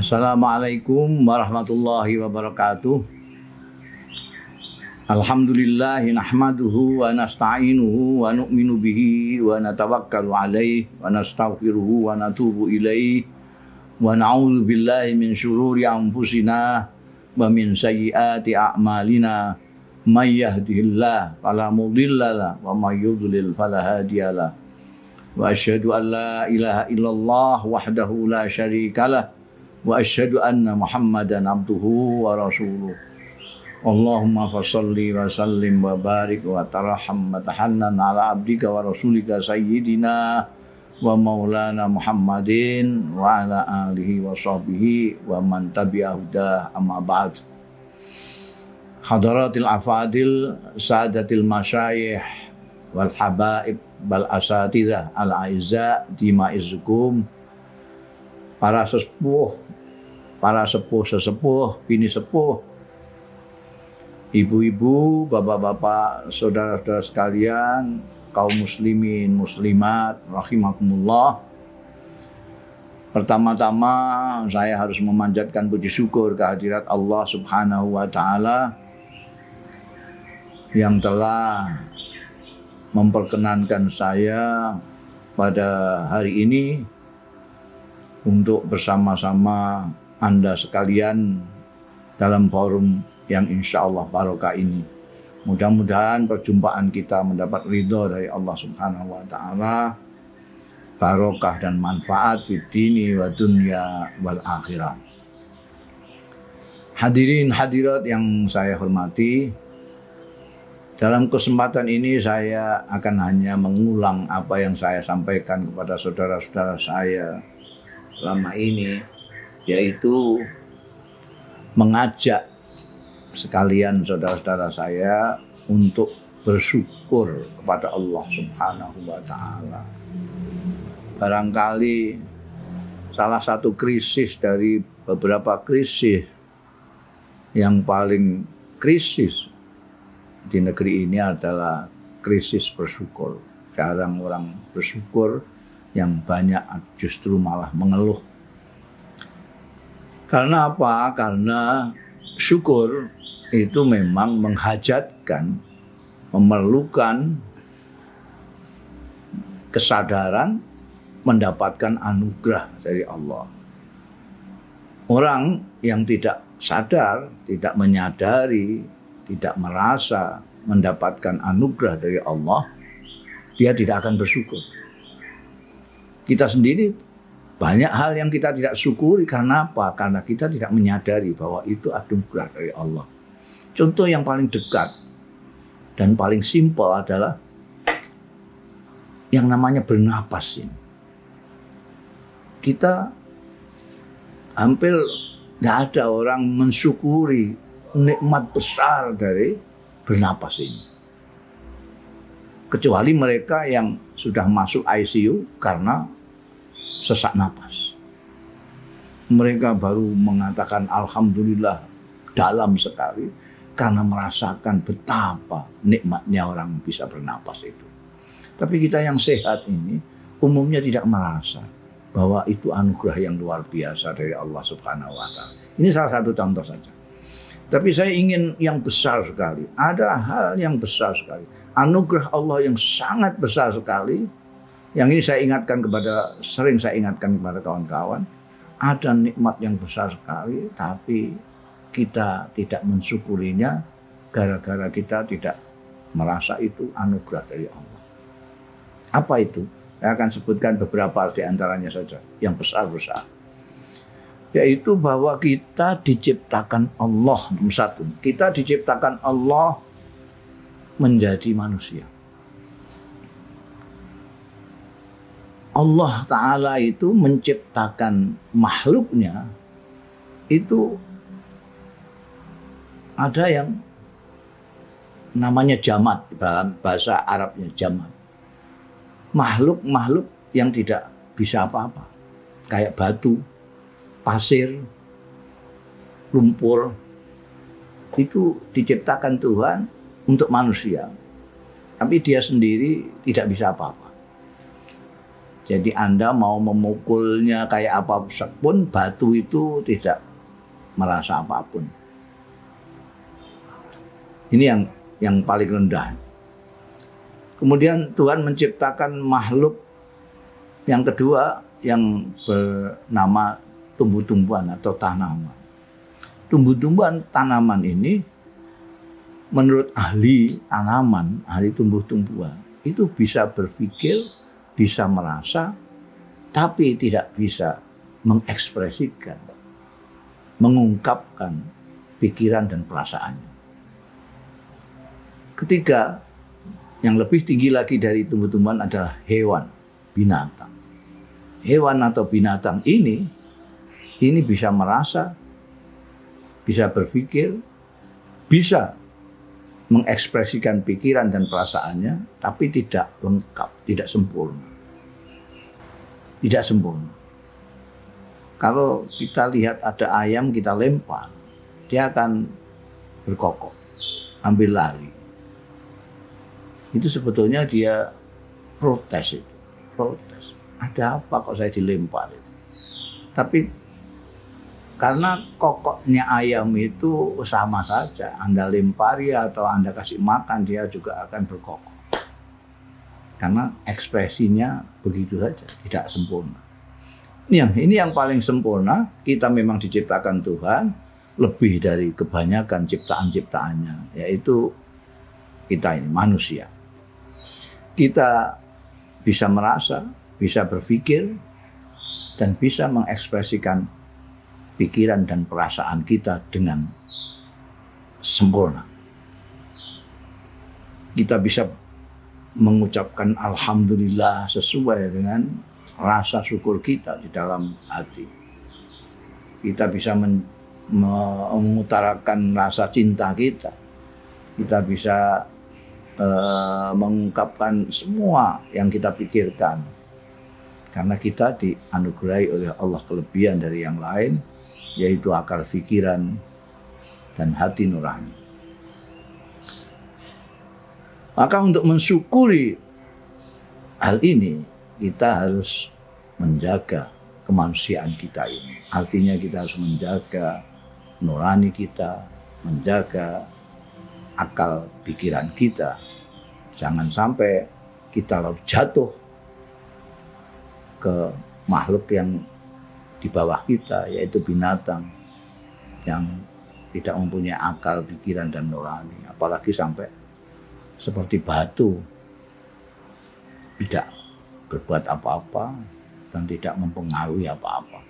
Assalamualaikum warahmatullahi wabarakatuh. Alhamdulillahi nahmaduhu wa nasta'inuhu wa nu'minu bihi wa natawakkalu alaihi wa nastaghfiruhu wa natubu ilaihi wa na'udzu billahi min syururi anfusina wa min sayyiati a'malina may yahdihillahu fala mudhillalah wa may yudlil fala hadiyalah wa asyhadu an la ilaha illallah wahdahu la syarikalah wa asyhadu anna Muhammadan abduhu wa rasuluh. Allahumma fasholli wa sallim wa barik wa tarham wa tahannan ala abdika wa rasulika sayyidina wa maulana Muhammadin wa ala alihi wa sahbihi wa man tabi'ahu dah amma ba'd. Hadaratil afadil sadatil masyayikh wal habaib bal asatidzah al aizza dima'izzukum, para sesepuh, para sesepuh, bini sepuh, ibu-ibu, bapak-bapak, saudara-saudara sekalian, kaum muslimin, muslimat, rahimakumullah. Pertama-tama saya harus memanjatkan puji syukur kehadirat Allah Subhanahu wa Ta'ala yang telah memperkenankan saya pada hari ini untuk bersama-sama Anda sekalian dalam forum yang insya Allah barokah ini. Mudah-mudahan perjumpaan kita mendapat ridho dari Allah Subhanahu wa Ta'ala, barokah dan manfaat di dini wa dunya wal akhirah. Hadirin hadirat yang saya hormati, dalam kesempatan ini saya akan hanya mengulang apa yang saya sampaikan kepada saudara-saudara saya selama ini, yaitu mengajak sekalian saudara-saudara saya untuk bersyukur kepada Allah Subhanahu wa Ta'ala. Barangkali salah satu krisis dari beberapa krisis yang paling krisis di negeri ini adalah krisis bersyukur. Jarang orang bersyukur, yang banyak justru malah mengeluh. Karena apa? Karena syukur itu memang menghajatkan, memerlukan kesadaran mendapatkan anugerah dari Allah. Orang yang tidak sadar, tidak menyadari, tidak merasa mendapatkan anugerah dari Allah, dia tidak akan bersyukur. Kita sendiri banyak hal yang kita tidak syukuri. Karena apa? Karena kita tidak menyadari bahwa itu anugerah dari Allah. Contoh yang paling dekat dan paling simpel adalah yang namanya bernapas ini. Kita hampir tidak ada orang mensyukuri nikmat besar dari bernapas ini, kecuali mereka yang sudah masuk ICU karena sesak napas. Mereka baru mengatakan alhamdulillah dalam sekali karena merasakan betapa nikmatnya orang bisa bernapas itu. Tapi kita yang sehat ini umumnya tidak merasa bahwa itu anugerah yang luar biasa dari Allah Subhanahu wa Ta'ala. Ini salah satu contoh saja. Tapi saya ingin yang besar sekali. Ada hal yang besar sekali. Anugerah Allah yang sangat besar sekali. Yang ini saya ingatkan sering saya ingatkan kepada kawan-kawan. Ada nikmat yang besar sekali, tapi kita tidak mensyukurinya gara-gara kita tidak merasa itu anugerah dari Allah. Apa itu? Saya akan sebutkan beberapa di antaranya saja, yang besar-besar. Yaitu bahwa kita diciptakan Allah, nomor satu. Kita diciptakan Allah menjadi manusia. Allah Ta'ala itu menciptakan makhluknya, itu ada yang namanya jamad, dalam bahasa Arabnya jamad. Makhluk-makhluk yang tidak bisa apa-apa, kayak batu, pasir, lumpur, itu diciptakan Tuhan untuk manusia, tapi dia sendiri tidak bisa apa-apa. Jadi Anda mau memukulnya kayak apa pun, batu itu tidak merasa apapun. Ini yang paling rendah. Kemudian Tuhan menciptakan makhluk yang kedua yang bernama tumbuh-tumbuhan atau tanaman. Tumbuh-tumbuhan tanaman ini menurut ahli tanaman, ahli tumbuh-tumbuhan, itu bisa berpikir, bisa merasa, tapi tidak bisa mengekspresikan, mengungkapkan pikiran dan perasaannya. Ketiga, yang lebih tinggi lagi dari tumbuh-tumbuhan adalah hewan, binatang. Hewan atau binatang ini bisa merasa, bisa berpikir, bisa mengekspresikan pikiran dan perasaannya, tapi tidak lengkap, tidak sempurna. Tidak sempurna. Kalau kita lihat ada ayam, kita lempar, dia akan berkokok, ambil lari. Itu sebetulnya dia protes itu. Protes. Ada apa kok saya dilempar itu? Tapi karena kokoknya ayam itu sama saja. Anda lempari atau Anda kasih makan, dia juga akan berkokok. Karena ekspresinya begitu saja, tidak sempurna. Ini yang paling sempurna, kita memang diciptakan Tuhan lebih dari kebanyakan ciptaan-ciptaannya, yaitu kita ini manusia. Kita bisa merasa, bisa berpikir, dan bisa mengekspresikan pikiran dan perasaan kita dengan sempurna. Kita bisa mengucapkan alhamdulillah sesuai dengan rasa syukur kita di dalam hati. Kita bisa mengutarakan rasa cinta kita. Kita bisa mengungkapkan semua yang kita pikirkan. Karena kita dianugerahi oleh Allah kelebihan dari yang lain, yaitu akal pikiran dan hati nurani. Maka untuk mensyukuri hal ini, kita harus menjaga kemanusiaan kita ini. Artinya kita harus menjaga nurani kita, menjaga akal pikiran kita. Jangan sampai kita lalu jatuh ke makhluk yang di bawah kita, yaitu binatang yang tidak mempunyai akal, pikiran, dan nurani. Apalagi sampai seperti batu, tidak berbuat apa-apa dan tidak mempengaruhi apa-apa.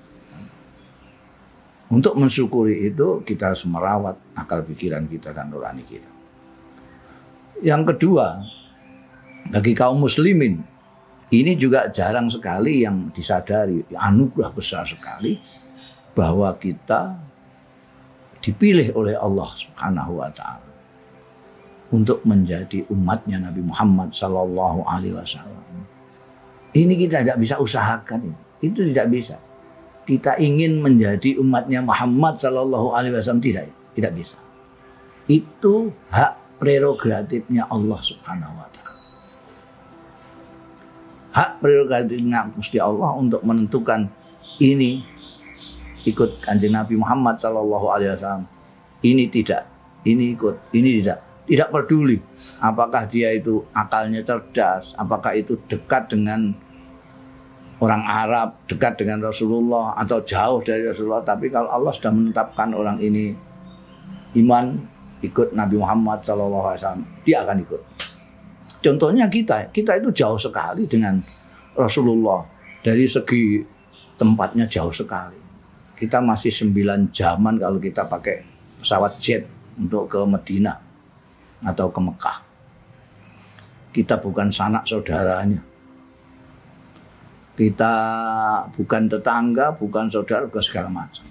Untuk mensyukuri itu, kita harus merawat akal pikiran kita dan nurani kita. Yang kedua, bagi kaum muslimin, ini juga jarang sekali yang disadari, anugerah besar sekali bahwa kita dipilih oleh Allah Subhanahu wa taala untuk menjadi umatnya Nabi Muhammad sallallahu alaihi wasallam. Ini kita tidak bisa usahakan, itu tidak bisa. Kita ingin menjadi umatnya Muhammad sallallahu alaihi wasallam, tidak bisa. Itu hak prerogatifnya Allah Subhanahu wa taala. Hak prerogatifnya Gusti Allah untuk menentukan ini ikut Kanjeng Nabi Muhammad sallallahu alaihi wasallam. Ini tidak, ini ikut, ini tidak. Tidak peduli apakah dia itu akalnya cerdas, apakah itu dekat dengan orang Arab, dekat dengan Rasulullah atau jauh dari Rasulullah. Tapi kalau Allah sudah menetapkan orang ini iman, ikut Nabi Muhammad SAW, dia akan ikut. Contohnya kita itu jauh sekali dengan Rasulullah. Dari segi tempatnya jauh sekali. Kita masih 9 jaman kalau kita pakai pesawat jet untuk ke Madinah atau ke Mekah. Kita bukan sanak saudaranya. Kita bukan tetangga, bukan saudara, bukan segala macam.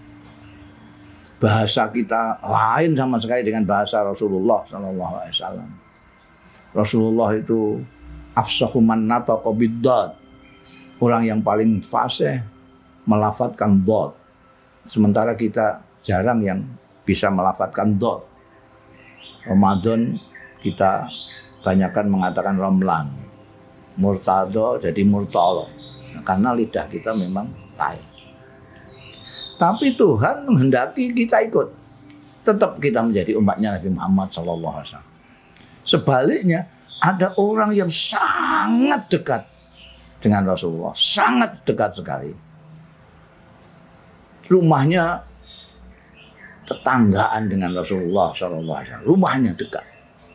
Bahasa kita lain sama sekali dengan bahasa Rasulullah sallallahu alaihi wasallam. Rasulullah itu afsahu man nataqa bid-dad. Orang yang paling fasih melafadzkan dad. Sementara kita jarang yang bisa melafadzkan dad. Ramadan kita banyakkan mengatakan Ramlan. murtado jadi murtolo. Karena lidah kita memang lain. Tapi Tuhan menghendaki kita ikut. Tetap kita menjadi umatnya Nabi Muhammad SAW. Sebaliknya, ada orang yang sangat dekat dengan Rasulullah. Sangat dekat sekali. Rumahnya tetanggaan dengan Rasulullah SAW. Rumahnya dekat.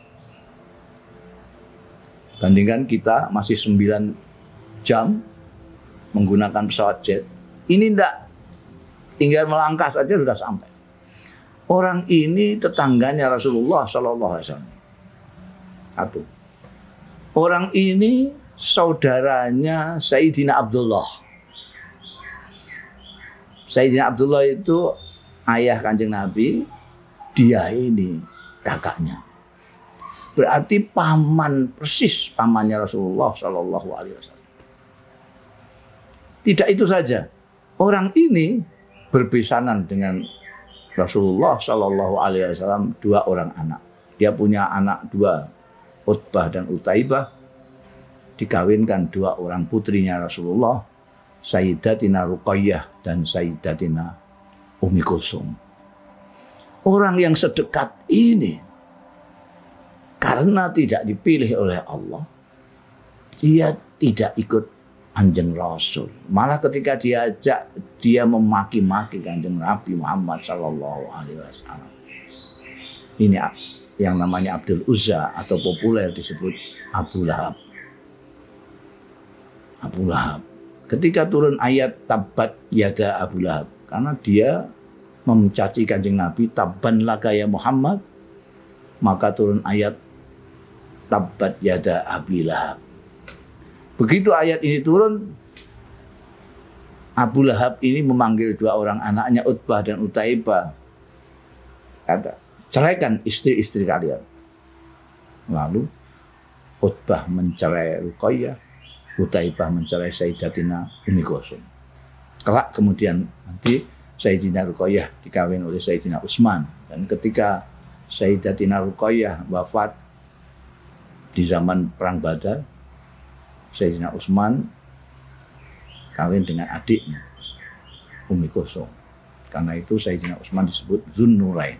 Bandingkan kita masih 9 jam menggunakan pesawat jet. Ini enggak. Tinggal melangkah saja sudah sampai. Orang ini tetangganya Rasulullah SAW. Satu. Orang ini saudaranya Sayyidina Abdullah. Sayyidina Abdullah itu ayah Kanjeng Nabi. Dia ini kakaknya. Berarti paman, persis pamannya Rasulullah SAW. Tidak itu saja. Orang ini berbesanan dengan Rasulullah SAW 2 orang anak. Dia punya anak 2, Utbah dan Utaibah. Dikawinkan 2 orang putrinya Rasulullah, Sayyidatina Ruqayyah dan Sayyidatina Ummi Kulsum. Orang yang sedekat ini, karena tidak dipilih oleh Allah, dia tidak ikut Kanjeng Rasul. Malah ketika diajak, dia memaki-maki Kanjeng Nabi Muhammad SAW. Ini yang namanya Abdul Uzza atau populer disebut Abu Lahab. Abu Lahab. Ketika turun ayat Tabbat Yada Abu Lahab, karena dia mencaci Kanjeng Nabi, Tabban laka ya Muhammad, maka turun ayat Tabbat Yada Abi Lahab. Begitu ayat ini turun, Abu Lahab ini memanggil 2 orang anaknya Utbah dan Utaibah. Kata, ceraikan istri-istri kalian. Lalu Utbah mencerai Ruqayyah, Utaibah mencerai Sayyidatina Ummi Kulsum. Kelak kemudian nanti Sayyidina Ruqayyah dikawin oleh Sayyidina Utsman. Dan ketika Sayyidatina Ruqayyah wafat di zaman Perang Badar, Sayyidina Utsman kawin dengan adiknya Ummi Kulsum. Karena itu Sayyidina Utsman disebut Zunnurain.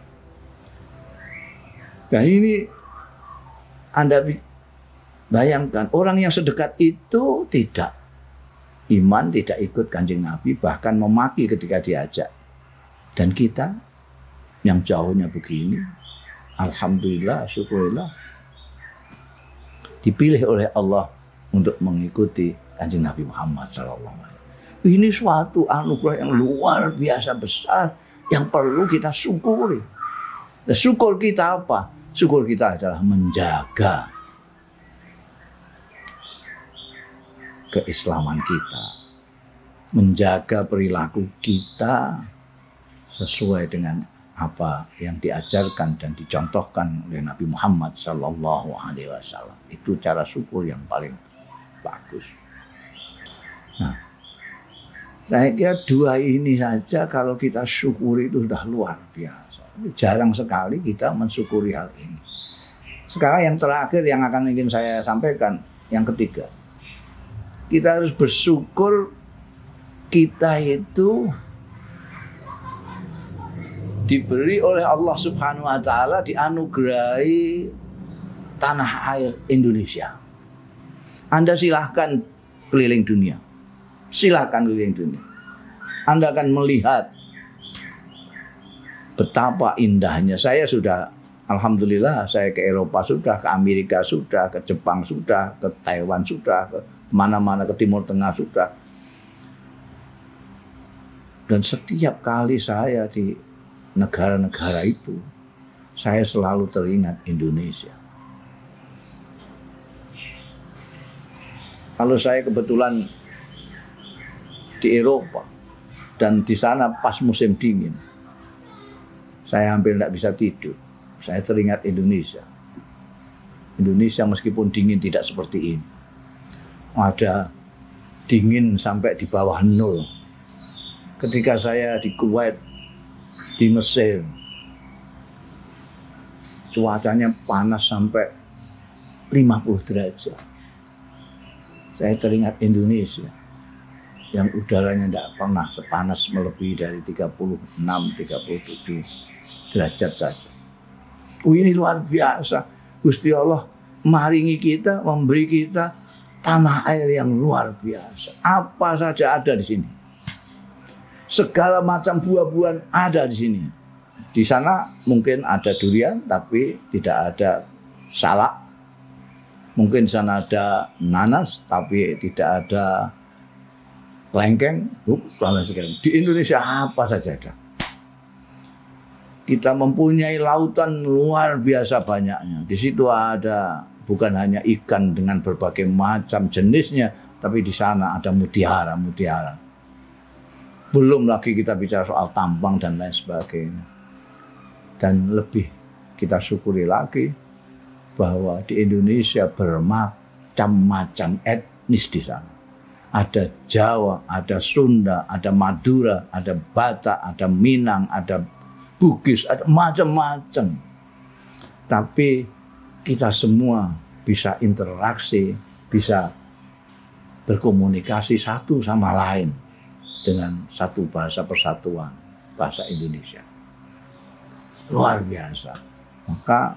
Nah ini Anda bayangkan, orang yang sedekat itu tidak iman, tidak ikut Kanjeng Nabi, bahkan memaki ketika diajak. Dan kita yang jauhnya begini, alhamdulillah, syukurillah, dipilih oleh Allah untuk mengikuti Kanjeng Nabi Muhammad SAW. Ini suatu anugerah yang luar biasa besar yang perlu kita syukuri. Nah, syukur kita apa? Syukur kita adalah menjaga keislaman kita, menjaga perilaku kita sesuai dengan apa yang diajarkan dan dicontohkan oleh Nabi Muhammad SAW. Itu cara syukur yang paling bagus. Nah, saya kira 2 ini saja kalau kita syukuri itu sudah luar biasa. Jarang sekali kita mensyukuri hal ini. Sekarang yang terakhir yang akan ingin saya sampaikan, yang ketiga. Kita harus bersyukur kita itu diberi oleh Allah Subhanahu wa Ta'ala, dianugerahi tanah air Indonesia. Anda silahkan keliling dunia. Silahkan keliling dunia. Anda akan melihat betapa indahnya. Saya sudah, alhamdulillah, saya ke Eropa sudah, ke Amerika sudah, ke Jepang sudah, ke Taiwan sudah, ke mana-mana, ke Timur Tengah sudah. Dan setiap kali saya di negara-negara itu, saya selalu teringat Indonesia. Kalau saya kebetulan di Eropa dan di sana pas musim dingin, saya hampir tidak bisa tidur. Saya teringat Indonesia. Indonesia meskipun dingin tidak seperti ini. Ada dingin sampai di bawah 0. Ketika saya di Kuwait, di Mesir, cuacanya panas sampai 50 derajat. Saya teringat Indonesia yang udaranya tidak pernah sepanas melebihi dari 36-37 derajat saja. Ini luar biasa. Gusti Allah maringi kita, memberi kita tanah air yang luar biasa. Apa saja ada di sini. Segala macam buah-buahan ada di sini. Di sana mungkin ada durian, tapi tidak ada salak. Mungkin di sana ada nanas, tapi tidak ada kelengkeng. Di Indonesia apa saja ada. Kita mempunyai lautan luar biasa banyaknya. Di situ ada bukan hanya ikan dengan berbagai macam jenisnya, tapi di sana ada mutiara-mutiara. Belum lagi kita bicara soal tambang dan lain sebagainya. Dan lebih kita syukuri lagi bahwa di Indonesia bermacam-macam etnis di sana. Ada Jawa, ada Sunda, ada Madura, ada Batak, ada Minang, ada Bugis, ada macam-macam. Tapi kita semua bisa interaksi, bisa berkomunikasi satu sama lain dengan satu bahasa persatuan, bahasa Indonesia. Luar biasa. Maka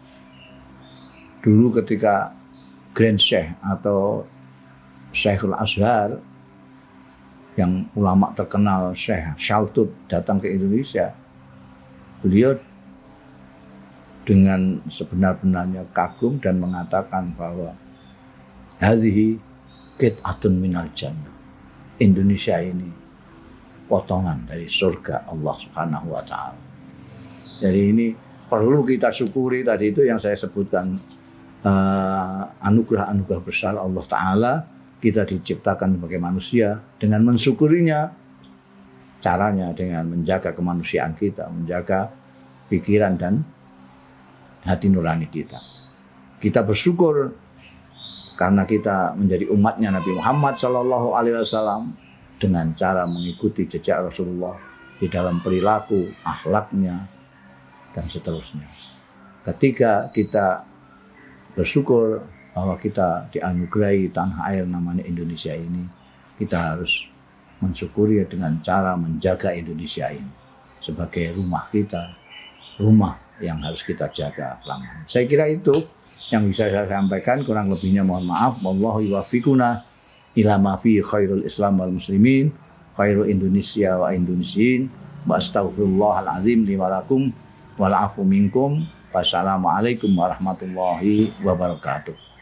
dulu ketika Grand Syekh atau Syekhul Azhar yang ulama terkenal Syekh Shaltut datang ke Indonesia, beliau dengan sebenar-benarnya kagum dan mengatakan bahwa hadhihi qit'atun minal jannah. Indonesia ini potongan dari surga Allah Subhanahu wa taala. Jadi ini perlu kita syukuri tadi itu yang saya sebutkan, anugerah-anugerah besar Allah Ta'ala. Kita diciptakan sebagai manusia, dengan mensyukurinya caranya dengan menjaga kemanusiaan kita, menjaga pikiran dan hati nurani kita. Kita bersyukur karena kita menjadi umatnya Nabi Muhammad SAW dengan cara mengikuti jejak Rasulullah di dalam perilaku, akhlaknya, dan seterusnya. Ketika kita bersyukur bahwa kita dianugerahi tanah air namanya Indonesia ini, kita harus mensyukuri dengan cara menjaga Indonesia ini sebagai rumah kita, rumah yang harus kita jaga lamanya. Saya kira itu yang bisa saya sampaikan, kurang lebihnya mohon maaf. Wallahu yuwaffiquna ila ma fi khairul Islam wal muslimin, khairul Indonesia wa Indonesiin, wa astaghfirullahal azim li wa lakum wal afu minkum. Wassalamualaikum warahmatullahi wabarakatuh.